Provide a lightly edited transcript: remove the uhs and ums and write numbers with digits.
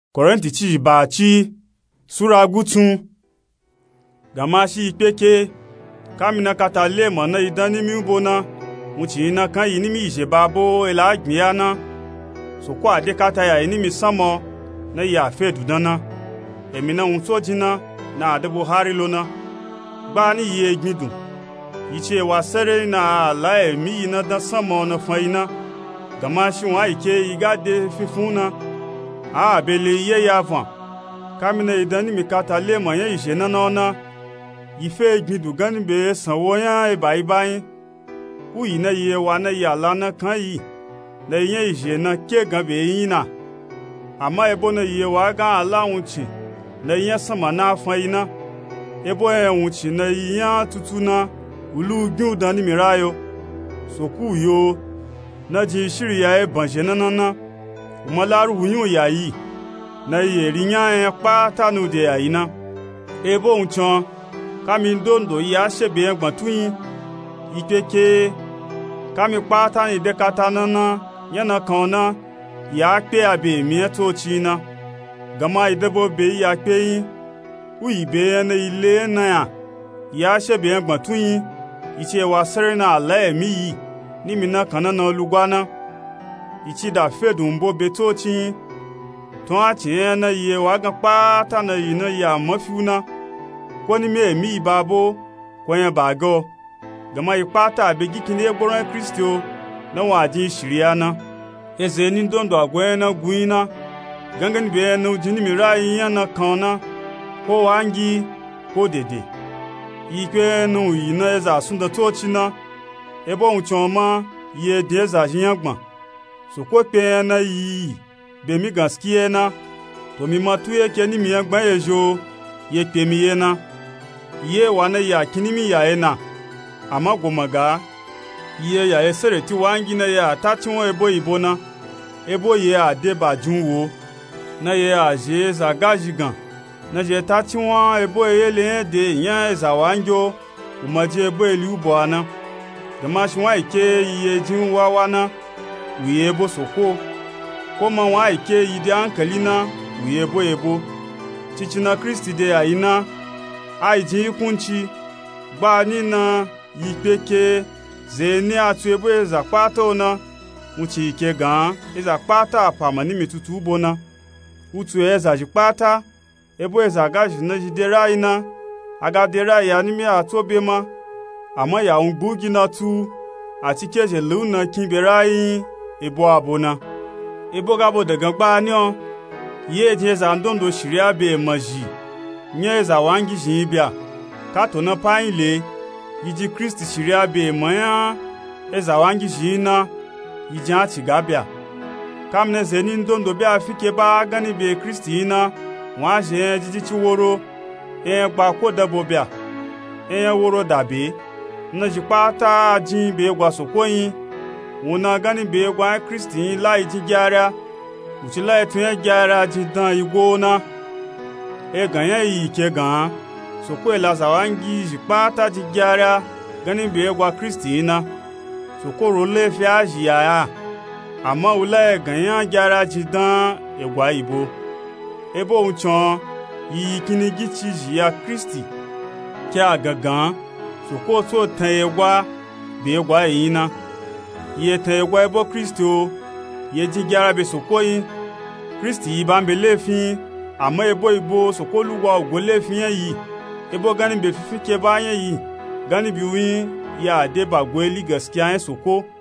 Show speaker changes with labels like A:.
A: Korinti ci ba ci sura gutun gama shi ipeke kamina kata le mona idani mi ubona muchi na kan yi ni mi ise babo ela gbia na so kwa ade kata ya ni mi samo na ya fe dudana emi na unso jina na ade Buhari lona gba ni ye gbidun iche wa sere na la emi na da samo na faina gama shi wa ike igade fifuna a bele ye ya van kamina idani mi kata le mo yen ise na na ife gbidu gani be sanwo yan e bai uyi na ye wa na ya la na kan yi na yen ise na ke gan be yin na ama ebo na ye wa ga ala unchi na yen sama na fan ina ebo e unchi na yen tutu na ulu gun dan ni mirayo soku yo na ji shiri ya e banje na umalaru yun ya yi na ye riyan en pa tanu de ayina ebo unchon kami ndondo ya sebe egbon tuyin ikeke kami pa tani de katana yana kan na ya pe abe mi to china gama idebo be ya pe yin uyi be na ile na ya sebe egbon tuyin iche wa sere na ala emi yi ni mi na kan na lugwana ichi da fedun bo beto chin ton achi na ye wa gan pata na yi na ya mafiuna ko ni me mi babo ko yan bago gama ipata be gikini egboran Kristo na wa din shiriana eze ni ndondo agwe na guina gangan be na ujini mi rai yan na kana ko wangi ko dede ikwe no yi na eza sunda to china ebo unchoma ye de eza jinyagbon so ko pe na yi be mi gaskiye na to mi matuye ke ni mi agban ejo ye pe mi ye na ye wa na ya kini mi ya ena ama gomaga ye ya esere ti wangi na ya tati won ebo ibona ebo ye ade bajunwo na ye aje za gajigan na je tati won ebo yele de yan za wanjo umaje ebo eli ubo ana gama shi wa ike ye jin wa na wiye bo soko koma wa ike yide hankali na wiye bo ebo cici na Kristi de ayina aiji ikunci gba ni na yipeke zeni atu ebo eza pata na uchi ike gan eza pata apama ni mitutu ubo na utu eza jipata ebo eza gaji na jidera ina agadera ya ni mi atobe ma ama ya ungbugi na tu ati keje luna kinbera yin ebo abona ebo gabo daga gba ni o ye je za ndondo shiria be maji nye za wangi jin bia ka to na pain le yiji Kristi shiria be moya eza wangi jin na yiji ati gabia kamne zeni ndondo be afike ba gani be Kristi na wa je jiji chiworo e gba ko dabo bia e woro dabe na jipata jin be gwa sokoyin wona gani be gwa Kristi lai ji gyara uti lai tun ya gyara ji dan igwo na e ganyan yi ke gan so ko la zawangi ji pata ji gyara gani be gwa Kristi na so ko ro le fi aji ya ama ula ganyan gyara ji dan egwa ibo ebo unchon yi kini gichi ji ya Kristi ke agagan so ko so tan egwa be egwa yina ye te egwa ebo Kristo ye ji gyara be sokoyin Kristi ba mbe lefin ama ebo ibo sokoluwa ogo lefin yi ebo gani be fifike ba yen yi gani bi win ya de bagwe li gaskiya yen soko